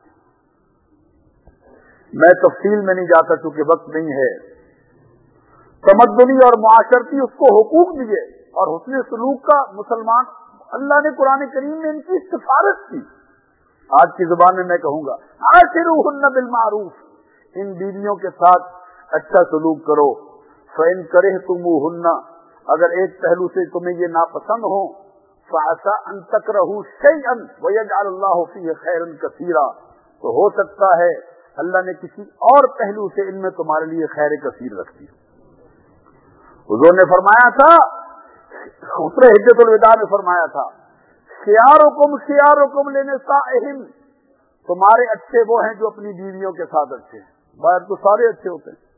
میں تفصیل میں نہیں جاتا چونکہ وقت نہیں ہے. تمدنی اور معاشرتی اس کو حقوق دیے اور حسن سلوک کا مسلمان، اللہ نے قرآن کریم میں ان کی سفارش کی. آج کی زبان میں میں کہوں گا عاشروہن بالمعروف، ان بیویوں کے ساتھ اچھا سلوک کرو. فإن کرہتموہن، اگر ایک پہلو سے تمہیں یہ ناپسند ہو، فعسى ان تکرہوا شیئا ویجعل اللہ فیہ خیرا کثیرا، تو ہو سکتا ہے اللہ نے کسی اور پہلو سے ان میں تمہارے لیے خیر کثیر رکھ دی. حضور نے فرمایا تھا، خطبہ حجۃ الوداع میں فرمایا تھا खियारुकुम खियारुकुम लिनिसाइहिम, तुम्हारे अच्छे वो हैं जो अपनी बीवियों के साथ अच्छे हैं। बाहर तो सारे अच्छे होते हैं।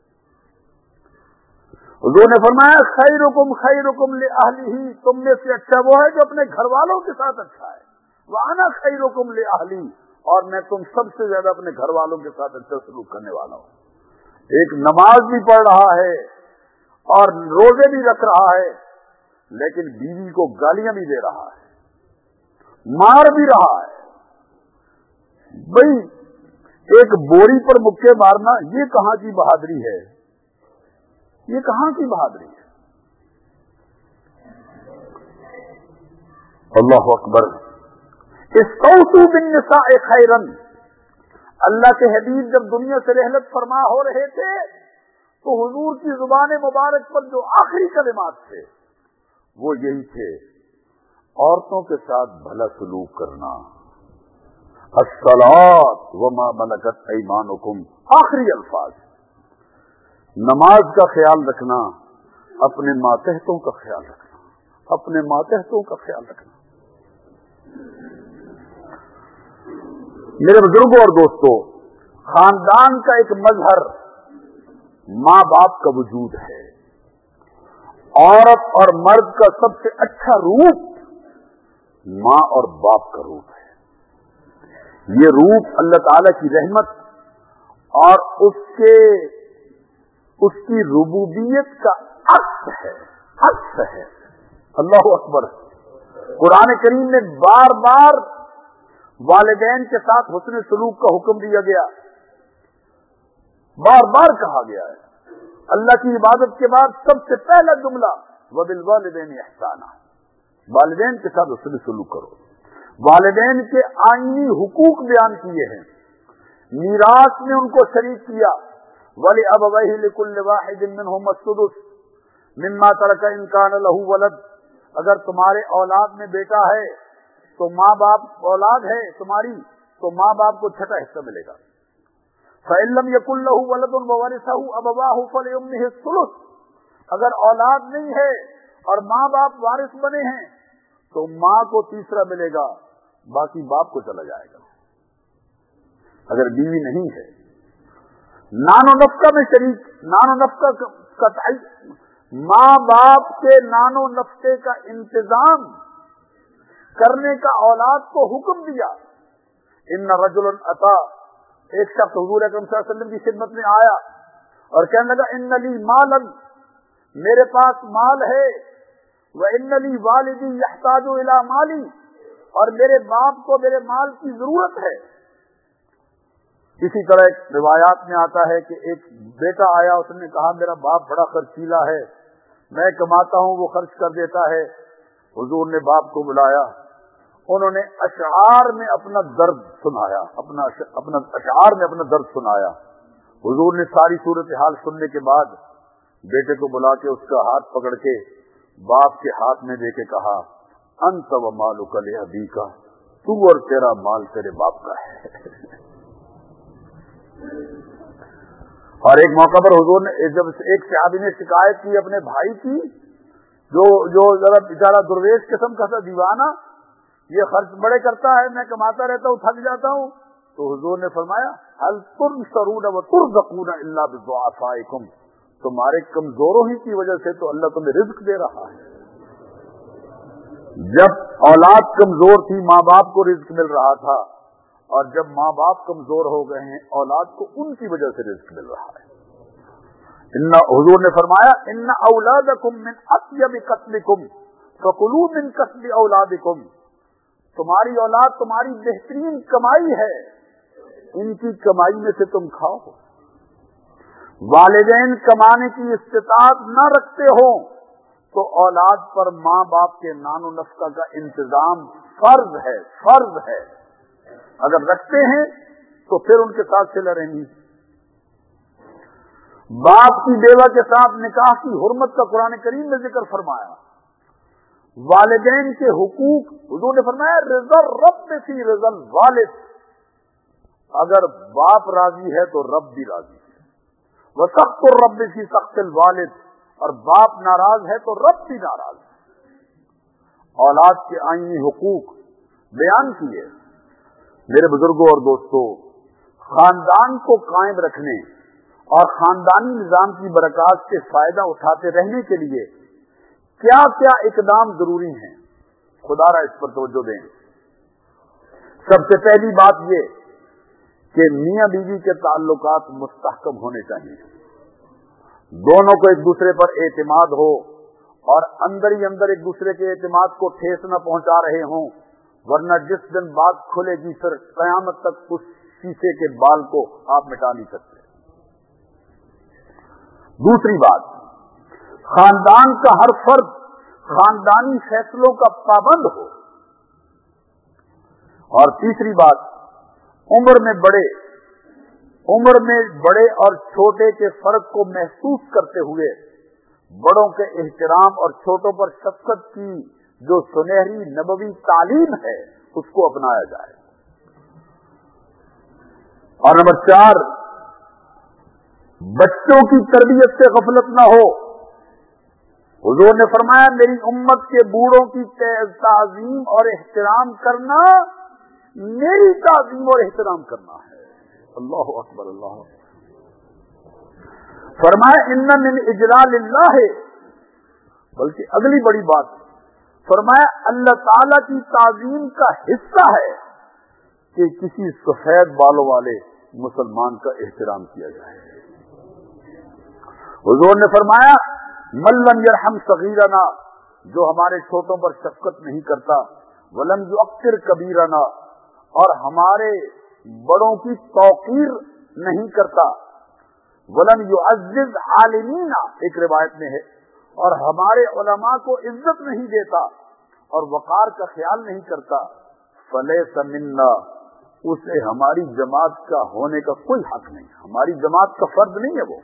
हुजूर ने फरमाया खैरुकुम खैरुकुम लिअहलिही, तुम में से अच्छा वो है जो अपने घर वालों के साथ अच्छा है। व अना खैरुकुम लिअहली, और मैं तुम सबसे ज्यादा अपने घर वालों के साथ अच्छा सलूक करने वाला हूं। एक नमाज भी पढ़ रहा है और रोजे भी रख रहा है, लेकिन बीवी को गालियां भी दे रहा है, मार भी रहा है। भाई एक बोरी पर मुक्के मारना ये कहां की बहादुरी है? ये कहां की बहादुरी है? अल्लाहु अकबर। इस्तौसू बिन्निसाए खैरन, अल्लाह के हबीब जब दुनिया से रहलत फरमा हो रहे थे तो हुजूर की जुबान मुबारक पर जो आखिरी कलिमात थे वो यही थे, औरतों के साथ भला सलूक करना, अस्सलात व मा मलकत ऐमानुकुम, आखिरी अल्फाज। नमाज का ख्याल रखना, अपने मातहतों का ख्याल रखना, अपने मातहतों का ख्याल रखना। मेरे बुजुर्गों और दोस्तों, खानदान का एक मजहर माँ बाप का वजूद है। औरत और मर्द का सबसे अच्छा रूप माँ और बाप का रूप है। ये रूप अल्लाह ताला की रहमत और उसकी रुबूबियत का अक्स है, अक्स है। अल्लाहु अकबर। कुरान करीम में बार बार वालिदैन के साथ हुस्न सलूक का हुक्म दिया गया, बार बार कहा गया है। अल्लाह की इबादत के बाद सबसे पहला जुमला वबिल वालिदैन इहसाना, वालिदैन के साथ हुस्न सलूक करो। वालिदैन के आईनी हुकूक बयान किए हैं। मीरास में उनको शरीक किया, वली अबवैहि लिकुल्लि वाहिदिन मिनहुम अस्सुदुस मिम्मा तरका इन कान लहू वलद, अगर तुम्हारे औलाद में बेटा है तो माँ बाप औलाद है तुम्हारी तो माँ बाप को छठा हिस्सा मिलेगा। फ़इन लम यकुल लहू वलदुन ववरिसहु अबवाहु फलिउम्मिहि सुलुस, अगर औलाद नहीं है और माँ बाप वारिस बने हैं तो माँ को तीसरा मिलेगा, बाकी बाप को चला जाएगा। अगर बीवी नहीं है, नानो नफका में शरीक, नानो नफका का माँ बाप के नानो नफके का इंतजाम करने का औलाद को हुक्म दिया। इन्ना रजुलन अता, एक शख्स हुजूर अकरम सल्लल्लाहु अलैहि वसल्लम की खिदमत में आया और कहने लगा इन्ना ली मालन, मेरे पास माल है, व इन्ना ली वालिदी यहताजु इला माली, और मेरे बाप को मेरे माल की जरूरत है। इसी तरह एक रिवायात में आता है कि एक बेटा आया, उसने कहा मेरा बाप बड़ा खर्चीला है, मैं कमाता हूं वो खर्च कर देता है। हुजूर ने बाप को बुलाया, उन्होंने अशआर में अपना दर्द सुनाया, अपना अशआर में अपना दर्द सुनाया। हुजूर ने सारी सूरत हाल सुनने के बाद बेटे को बुला के उसका हाथ पकड़ के बाप के हाथ में देके कहा अंत व मालुका ले अबीका, तू और तेरा माल तेरे बाप का है। और एक मौका पर हुजूर ने, जब एक सहाबी ने शिकायत की अपने भाई की, जो जरा बेचारा दुर्वेश किस्म का था, दीवाना, ये खर्च बड़े करता है, मैं कमाता रहता हूँ, थक जाता हूँ, तो हुजूर ने फरमाया हल तुनसरून व तुरज़क़ून इल्ला बिज़ुआफ़ाइकुम, तुम्हारे कमजोरों ही की वजह से तो अल्लाह तुम्हें रिज़्क़ दे रहा है। जब औलाद कमजोर थी माँ बाप को रिज़्क़ मिल रहा था, और जब माँ बाप कमजोर हो गए हैं औलाद को उनकी वजह से रिज़्क़ मिल रहा है। इन्ना, हुजूर ने फरमाया इन्ना औलादकुम मिन अत्यबि कस्बिकुम फकुलू मिन कस्बि औलादिकुम, तुम्हारी औलाद तुम्हारी बेहतरीन कमाई है, इनकी कमाई में से तुम खाओ। वालिदैन कमाने की इस्तिताअत न रखते हो तो औलाद पर माँ बाप के नानो नफका का इंतजाम फर्ज है, फर्ज है। अगर रखते हैं तो फिर उनके साथ सिला रहनी। बाप की बेवा के साथ निकाह की हुर्मत का कुरान करीम में जिक्र फरमाया। वालिदैन के हुकूक, हुजूर ने फरमाया रिज़ा रब फी रिज़ल वालिद, अगर बाप राजी है तो रब भी राजी है। वह सख्त रब फी सख्तिल वालिद, और बाप नाराज है तो रब भी नाराज है। औलाद के आईनी हुकूक بیان کیے. میرے بزرگوں اور دوستوں، خاندان کو قائم رکھنے اور خاندانی نظام کی برکات سے فائدہ اٹھاتے رہنے کے لیے کیا کیا اقدام ضروری ہیں، خدا را اس پر توجہ دیں. سب سے پہلی بات یہ کہ میاں بیوی کے تعلقات مستحکم ہونے چاہیے. دونوں کو ایک دوسرے پر اعتماد ہو اور اندر ہی اندر ایک دوسرے کے اعتماد کو ٹھیس نہ پہنچا رہے ہوں، ورنہ جس دن بات کھلے گی پھر قیامت تک اس شیشے کے بال کو آپ مٹا نہیں سکتے. دوسری بات، خاندان کا ہر فرد خاندانی فیصلوں کا پابند ہو. اور تیسری بات، عمر میں بڑے اور چھوٹے کے فرق کو محسوس کرتے ہوئے بڑوں کے احترام اور چھوٹوں پر شفقت کی جو سنہری نبوی تعلیم ہے اس کو اپنایا جائے. اور نمبر 4، بچوں کی تربیت سے غفلت نہ ہو. حضور نے فرمایا میری امت کے بوڑھوں کی تعظیم اور احترام کرنا میری تعظیم اور احترام کرنا ہے. اللہ اکبر، اللہ اکبر. فرمایا ان من اجلال اللہ، بلکہ اگلی بڑی بات فرمایا اللہ تعالی کی تعظیم کا حصہ ہے کہ کسی سفید بالوں والے مسلمان کا احترام کیا جائے. حضور نے فرمایا من لم یرحم صغیرنا، جو ہمارے چھوٹوں پر شفقت نہیں کرتا، ولم یؤقر کبیرنا، اور ہمارے بڑوں کی توقیر نہیں کرتا، ولم یعزز عالمینا، ایک روایت میں ہے، اور ہمارے علماء کو عزت نہیں دیتا اور وقار کا خیال نہیں کرتا، فلیس منا، اسے ہماری جماعت کا ہونے کا کوئی حق نہیں، ہماری جماعت کا فرد نہیں ہے وہ.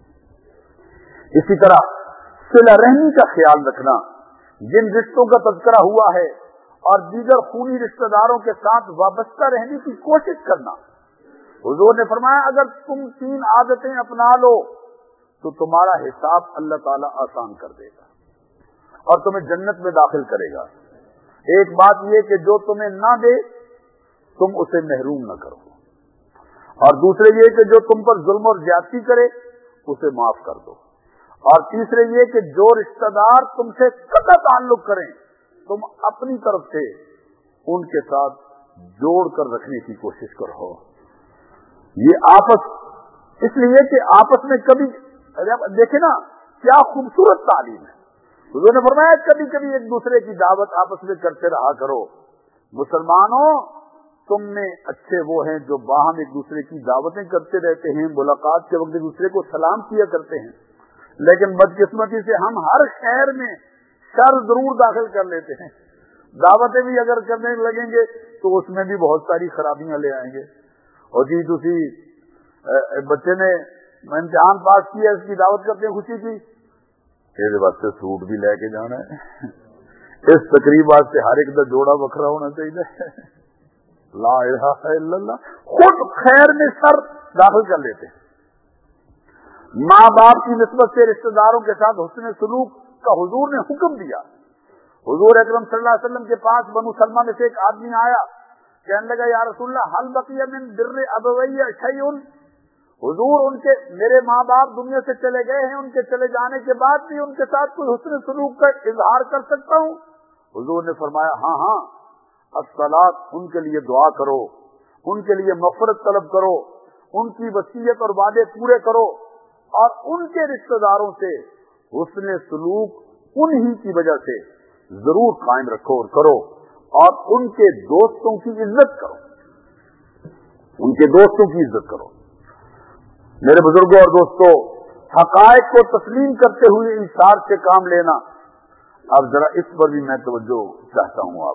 اسی طرح صلہ رحمی کا خیال رکھنا، جن رشتوں کا تذکرہ ہوا ہے اور دیگر خونی رشتہ داروں کے ساتھ وابستہ رہنے کی کوشش کرنا. حضور نے فرمایا اگر تم 3 عادتیں اپنا لو تو تمہارا حساب اللہ تعالیٰ آسان کر دے گا اور تمہیں جنت میں داخل کرے گا. ایک بات یہ کہ جو تمہیں نہ دے تم اسے محروم نہ کرو، اور دوسرے یہ کہ جو تم پر ظلم اور زیادتی کرے اسے معاف کر دو، اور تیسرے یہ کہ جو رشتہ دار تم سے قطع تعلق کریں تم اپنی طرف سے ان کے ساتھ جوڑ کر رکھنے کی کوشش کرو. یہ آپس اس لیے کہ آپس میں کبھی دیکھیں نا کیا خوبصورت تعلیم ہے. حضور نے فرمایا کبھی کبھی ایک دوسرے کی دعوت آپس میں کرتے رہا کرو. مسلمانوں تم میں اچھے وہ ہیں جو باہم ایک دوسرے کی دعوتیں کرتے رہتے ہیں، ملاقات کے وقت ایک دوسرے کو سلام کیا کرتے ہیں، لیکن بدقسمتی سے ہم ہر خیر میں شر ضرور داخل کر لیتے ہیں. دعوتیں بھی اگر کرنے لگیں گے تو اس میں بھی بہت ساری خرابیاں لے آئیں گے. اور جی تسی بچے نے امتحان پاس کیا، اس کی دعوت کرتے ہیں خوشی کی، یہ واسطے سوٹ بھی لے کے جانا ہے، اس تقریب واسطے ہر ایک کا جوڑا وکھرا ہونا چاہیے. لا الہ الا اللہ، خود خیر میں شر داخل کر لیتے ہیں. ماں باپ کی نسبت سے رشتہ داروں کے ساتھ حسن سلوک کا حضور نے حکم دیا. حضور اکرم صلی اللہ علیہ وسلم کے پاس بنو سلمہ میں سے ایک آدمی آیا، کہنے لگا یا رسول اللہ حل بقی من بر ابوی شیء، حضور ان کے میرے ماں باپ دنیا سے چلے گئے ہیں، ان کے چلے جانے کے بعد بھی ان کے ساتھ کوئی حسن سلوک کا اظہار کر سکتا ہوں؟ حضور نے فرمایا ہاں، الصلاۃ، ان کے لیے دعا کرو، ان کے لیے مغفرت طلب کرو، ان کی وصیت اور وعدے پورے کرو، اور ان کے رشتہ داروں سے حسن سلوک انہی کی وجہ سے ضرور قائم رکھو اور کرو، اور ان کے دوستوں کی عزت کرو، ان کے دوستوں کی عزت کرو. میرے بزرگوں اور دوستوں، حقائق کو تسلیم کرتے ہوئے انصاف سے کام لینا. اب ذرا اس پر بھی میں توجہ چاہتا ہوں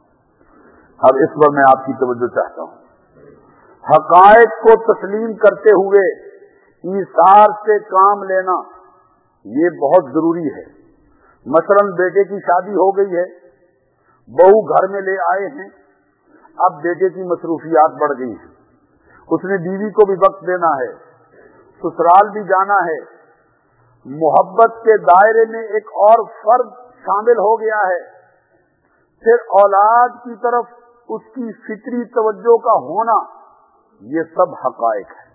آپ کی توجہ چاہتا ہوں. حقائق کو تسلیم کرتے ہوئے ایثار سے کام لینا یہ بہت ضروری ہے. مثلا بیٹے کی شادی ہو گئی ہے، بہو گھر میں لے آئے ہیں، اب بیٹے کی مصروفیات بڑھ گئی ہیں، اس نے بیوی کو بھی وقت دینا ہے، سسرال بھی جانا ہے، محبت کے دائرے میں ایک اور فرد شامل ہو گیا ہے، پھر اولاد کی طرف اس کی فطری توجہ کا ہونا، یہ سب حقائق ہے۔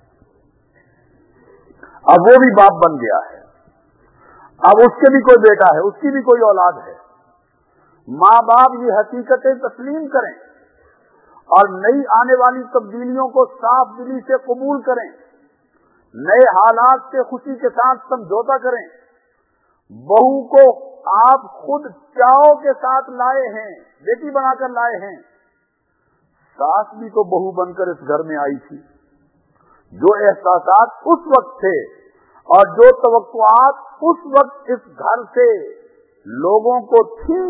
اب وہ بھی باپ بن گیا ہے، اب اس کے بھی کوئی بیٹا ہے، اس کی بھی کوئی اولاد ہے۔ ماں باپ یہ حقیقتیں تسلیم کریں اور نئی آنے والی تبدیلیوں کو صاف دلی سے قبول کریں، نئے حالات سے خوشی کے ساتھ سمجھوتا کریں۔ بہو کو آپ خود چاؤ کے ساتھ لائے ہیں، بیٹی بنا کر لائے ہیں، ساس بھی تو بہو بن کر اس گھر میں آئی تھی۔ جو احساسات اس وقت تھے اور جو توقعات اس وقت اس گھر سے لوگوں کو تھیں،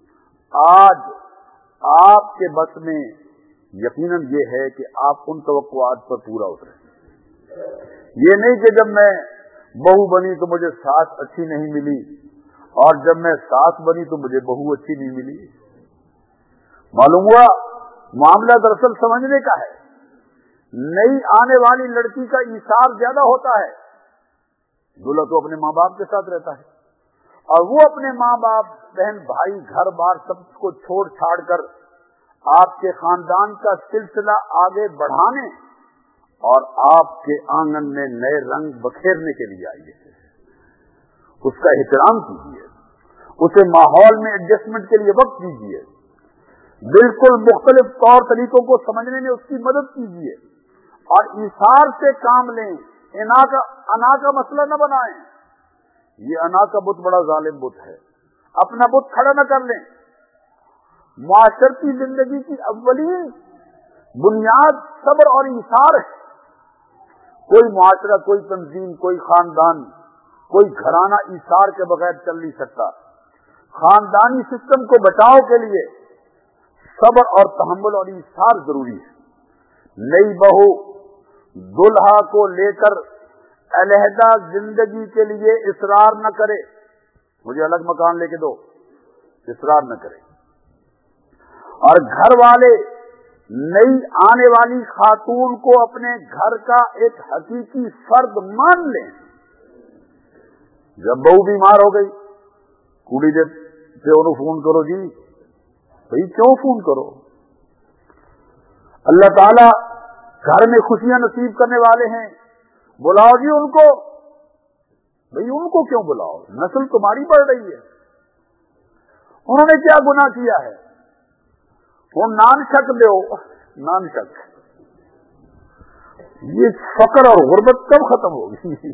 آج آپ کے بس میں یقیناً یہ ہے کہ آپ ان توقعات پر پورا اتریں۔ یہ نہیں کہ جب میں بہو بنی تو مجھے ساس اچھی نہیں ملی اور جب میں ساس بنی تو مجھے بہو اچھی نہیں ملی۔ معلوم ہوا معاملہ دراصل سمجھنے کا ہے۔ نئی آنے والی لڑکی کا ایثار زیادہ ہوتا ہے، دلہا تو اپنے ماں باپ کے ساتھ رہتا ہے اور وہ اپنے ماں باپ، بہن بھائی، گھر بار سب کو چھوڑ چھاڑ کر آپ کے خاندان کا سلسلہ آگے بڑھانے اور آپ کے آنگن میں نئے رنگ بکھیرنے کے لیے آئی ہے۔ اس کا احترام کیجیے، اسے ماحول میں ایڈجسٹمنٹ کے لیے وقت دیجیے، بالکل مختلف طور طریقوں کو سمجھنے میں اس کی مدد کیجیے اور ایثار سے کام لیں۔ انا کا مسئلہ نہ بنائیں۔ یہ انا کا بت بڑا ظالم بت ہے، اپنا بت کھڑا نہ کر لیں۔ معاشرتی زندگی کی اولین بنیاد صبر اور ایثار ہے۔ کوئی معاشرہ، کوئی تنظیم، کوئی خاندان، کوئی گھرانہ ایثار کے بغیر چل نہیں سکتا۔ خاندانی سسٹم کو بچاؤ کے لیے صبر اور تحمل اور ایثار ضروری ہے۔ نئی بہو دلہا کو لے کر علیحدہ زندگی کے لیے اصرار نہ کرے، مجھے الگ مکان لے کے دو، اصرار نہ کرے۔ اور گھر والے نئی آنے والی خاتون کو اپنے گھر کا ایک حقیقی فرد مان لیں۔ جب بہو بیمار ہو گئی، کوڑی دے انہوں فون کرو، جی بھئی کیوں فون کرو؟ اللہ تعالیٰ گھر میں خوشیاں نصیب کرنے والے ہیں، بلاؤ جی ان کو۔ بھئی ان کو کیوں بلاؤ؟ نسل تمہاری بڑھ رہی ہے۔ انہوں نے کیا گناہ کیا ہے؟ وہ نان شک دو، نان شک۔ یہ فقر اور غربت کب ختم ہوگی؟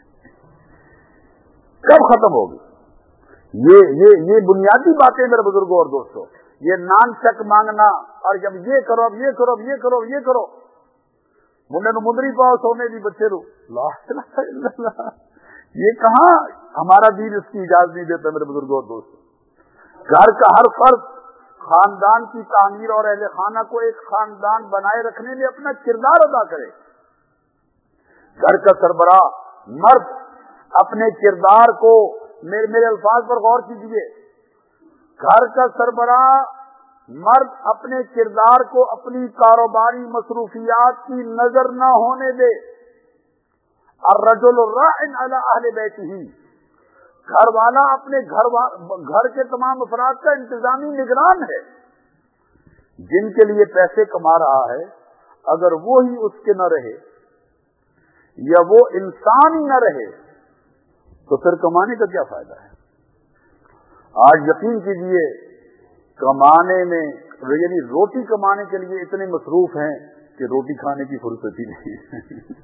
کب ختم ہوگی؟ یہ بنیادی باتیں میرے بزرگوں اور دوستوں، یہ نان شک مانگنا اور جب یہ کرو، اب یہ کرو، اب یہ کرو، یہ کرو، منڈے نو مندری پاؤ، سونے دی بچے رو، لا الہ الا اللہ، یہ کہاں؟ ہمارا دین اس کی اجازت نہیں دیتا میرے بزرگوں اور دوستوں۔ گھر کا ہر فرد خاندان کی تعمیر اور اہل خانہ کو ایک خاندان بنائے رکھنے میں اپنا کردار ادا کرے۔ گھر کا سربراہ مرد اپنے کردار کو، میرے الفاظ پر غور کیجیے، گھر کا سربراہ مرد اپنے کردار کو اپنی کاروباری مصروفیات کی نظر نہ ہونے دے۔ الرجل راع علی اہل بیتہ، گھر والا اپنے گھر کے تمام افراد کا انتظامی نگران ہے۔ جن کے لیے پیسے کما رہا ہے، اگر وہی اس کے نہ رہے یا وہ انسان ہی نہ رہے تو پھر کمانے کا کیا فائدہ ہے؟ آج یقین کیجیے کمانے میں، یعنی روٹی کمانے کے لیے اتنے مصروف ہیں کہ روٹی کھانے کی فرصت ہی نہیں ہے۔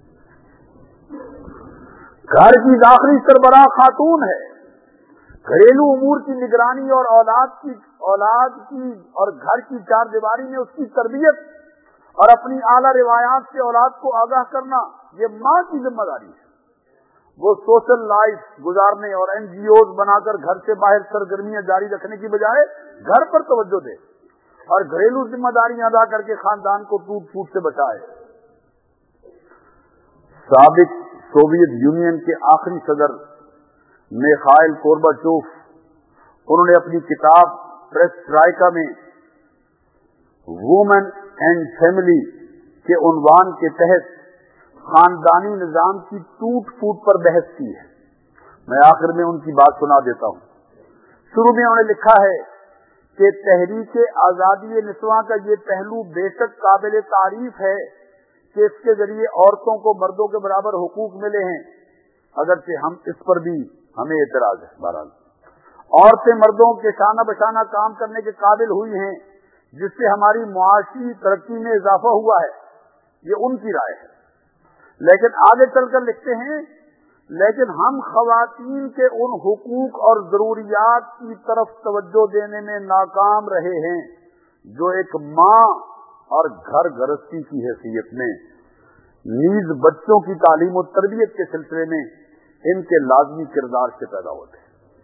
گھر کی داخلی سربراہ خاتون ہے، گھریلو امور کی نگرانی اور اولاد کی اور گھر کی چار دیواری میں اس کی تربیت اور اپنی اعلیٰ روایات سے اولاد کو آگاہ کرنا، یہ ماں کی ذمہ داری ہے۔ وہ سوشل لائف گزارنے اور NGOs بنا کر گھر سے باہر سرگرمیاں جاری رکھنے کی بجائے گھر پر توجہ دے اور گھریلو ذمہ داریاں ادا کر کے خاندان کو ٹوٹ پھوٹ سے بچائے۔ سابق سوویت یونین کے آخری صدر میخائل گورباچوف، انہوں نے اپنی کتاب پریسٹرائکا میں وومن اینڈ فیملی کے عنوان کے تحت خاندانی نظام کی ٹوٹ پھوٹ پر بحث کی ہے۔ میں آخر میں ان کی بات سنا دیتا ہوں۔ شروع میں انہوں نے لکھا ہے کہ تحریک آزادی نسواں کا یہ پہلو بے شک قابل تعریف ہے کہ اس کے ذریعے عورتوں کو مردوں کے برابر حقوق ملے ہیں، اگرچہ ہم اس پر بھی ہمیں اعتراض ہے۔ بہرحال عورتیں مردوں کے شانہ بشانہ کام کرنے کے قابل ہوئی ہیں، جس سے ہماری معاشی ترقی میں اضافہ ہوا ہے، یہ ان کی رائے ہے۔ لیکن آگے چل کر لکھتے ہیں، لیکن ہم خواتین کے ان حقوق اور ضروریات کی طرف توجہ دینے میں ناکام رہے ہیں جو ایک ماں اور گھر گرہستی کی حیثیت میں نیز بچوں کی تعلیم و تربیت کے سلسلے میں ان کے لازمی کردار سے پیدا ہوتے ہیں۔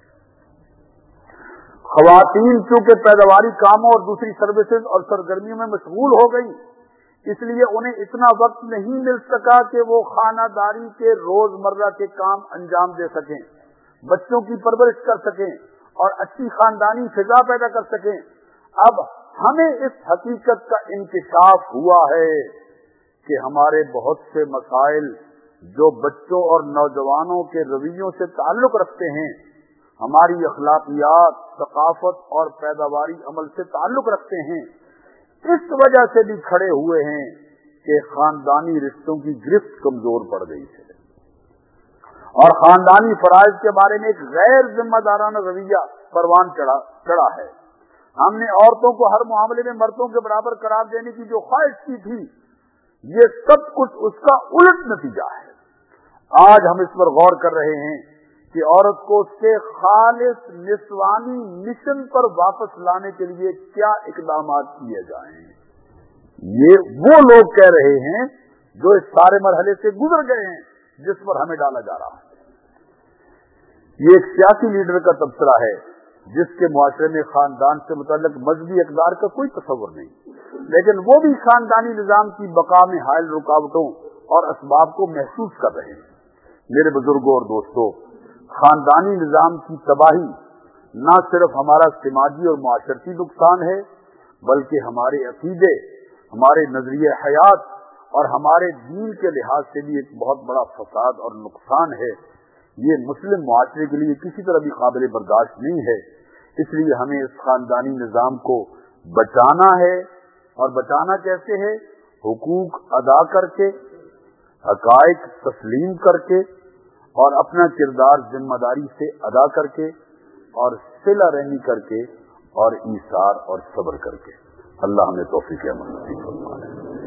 خواتین چونکہ پیداواری کاموں اور دوسری سروسز اور سرگرمیوں میں مشغول ہو گئی، اس لیے انہیں اتنا وقت نہیں مل سکا کہ وہ خانہ داری کے روزمرہ کے کام انجام دے سکیں، بچوں کی پرورش کر سکیں اور اچھی خاندانی فضا پیدا کر سکیں۔ اب ہمیں اس حقیقت کا انکشاف ہوا ہے کہ ہمارے بہت سے مسائل جو بچوں اور نوجوانوں کے رویوں سے تعلق رکھتے ہیں، ہماری اخلاقیات، ثقافت اور پیداواری عمل سے تعلق رکھتے ہیں، اس وجہ سے بھی کھڑے ہوئے ہیں کہ خاندانی رشتوں کی گرفت کمزور پڑ گئی ہے اور خاندانی فرائض کے بارے میں ایک غیر ذمہ دارانہ رویہ پروان چڑھا ہے۔ ہم نے عورتوں کو ہر معاملے میں مردوں کے برابر قرار دینے کی جو خواہش کی تھی، یہ سب کچھ اس کا الٹ نتیجہ ہے۔ آج ہم اس پر غور کر رہے ہیں کہ عورت کو اس کے خالص نسوانی مشن پر واپس لانے کے لیے کیا اقدامات کیے جائیں۔ یہ وہ لوگ کہہ رہے ہیں جو اس سارے مرحلے سے گزر گئے ہیں جس پر ہمیں ڈالا جا رہا ہے۔ یہ ایک سیاسی لیڈر کا تبصرہ ہے جس کے معاشرے میں خاندان سے متعلق مذہبی اقدار کا کوئی تصور نہیں، لیکن وہ بھی خاندانی نظام کی بقا میں حائل رکاوٹوں اور اسباب کو محسوس کر رہے ہیں۔ میرے بزرگوں اور دوستوں، خاندانی نظام کی تباہی نہ صرف ہمارا سماجی اور معاشرتی نقصان ہے، بلکہ ہمارے عقیدے، ہمارے نظریہ حیات اور ہمارے دین کے لحاظ سے بھی ایک بہت بڑا فساد اور نقصان ہے۔ یہ مسلم معاشرے کے لیے کسی طرح بھی قابل برداشت نہیں ہے۔ اس لیے ہمیں اس خاندانی نظام کو بچانا ہے، اور بچانا کیسے ہے؟ حقوق ادا کر کے، حقائق تسلیم کر کے، اور اپنا کردار ذمہ داری سے ادا کر کے، اور صلہ رحمی کر کے، اور ایثار اور صبر کر کے۔ اللہ ہمیں توفیق عمل نصیب فرمائے۔